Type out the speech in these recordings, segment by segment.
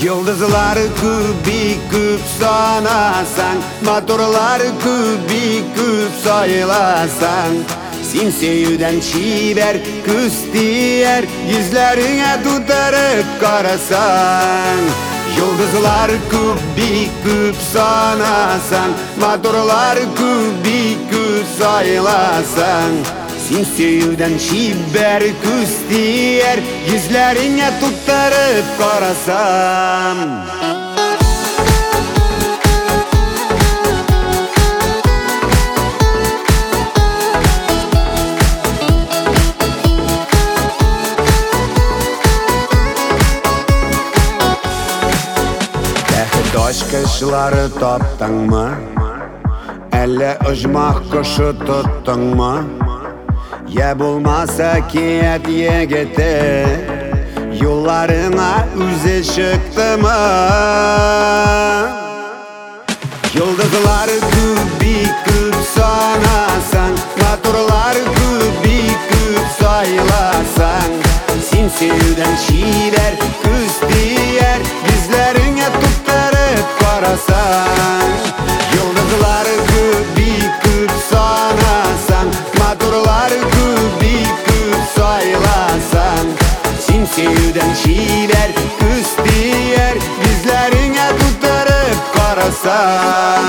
Yıldızlar küp sanasan, motorlar küp sayılasan, Simseyüden çiver küstiyer, yüzlerine tutarıp karasan. Yıldızlar küp sanasan, motorlar küp sayılasan, Simseyüden çiver küstiyer, yüzlerine tutarıp karasan. Taş kışları toptun mu? Elle uçmak kuşu tuttun mu? Ya bulmasa kiyet yegete, yollarına üze çıktı mı? Yıldızlar küp sanasan, motorlar küp sayılasan, Simseyüden çiver küstiyer, yüzlerine tutarıp karasan. Yıldızlar küp sanasan, motorlar küp sayılasan, Simseyüden çiver küstiyer, yüzlerine tutarıp karasan.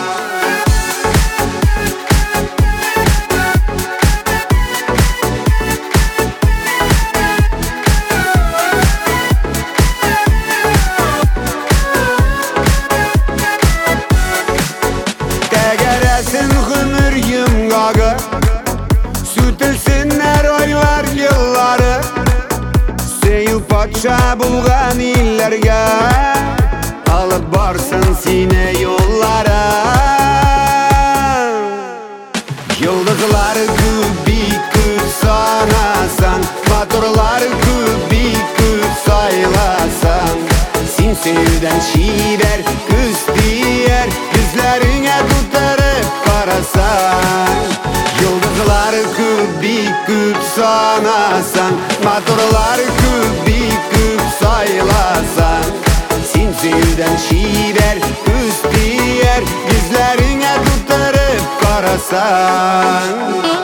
Hünür yımgağı, sütülsünler oylar yılları, Seyil paça bulgan illerge, alıp barsın sine yollara. Yıldızlar küp sanasan, motorlar küp sayılasan, Simseyüden çiver küstiyer, yüzlerine tutarıp karasan. Yıldızlar küp sanasan, motorlar küp sayılasan, Simseyüden çiver küstiyer, yüzlerine tutarıp karasan.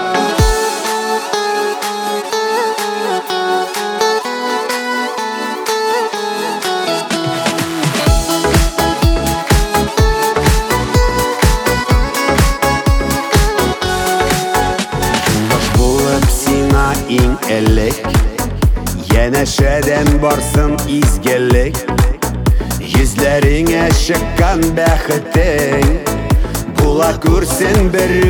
İn elek, yeneşeden varsın izgelek, yüzlerine çıkan bəxitin, bula kursin bir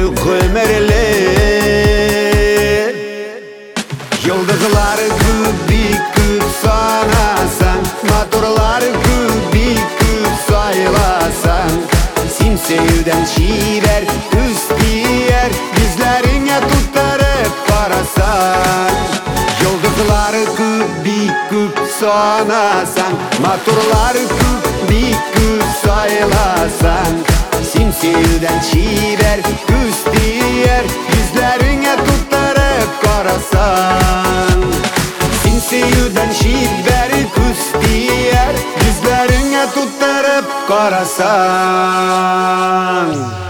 ömürlük. Yıldızlar küp sanasan, motorlar küp sayılasan, Simseyüden çiver küstiyer, yüzlerine tutarıp karasan. Yıldızlar küp sanasan, motorlar küp sayılasan, Simseyüden çiver küstiyer, yüzlerine tutarıp karasan. Simseyüden çiver küstiyer, yüzlerine tutarıp karasan.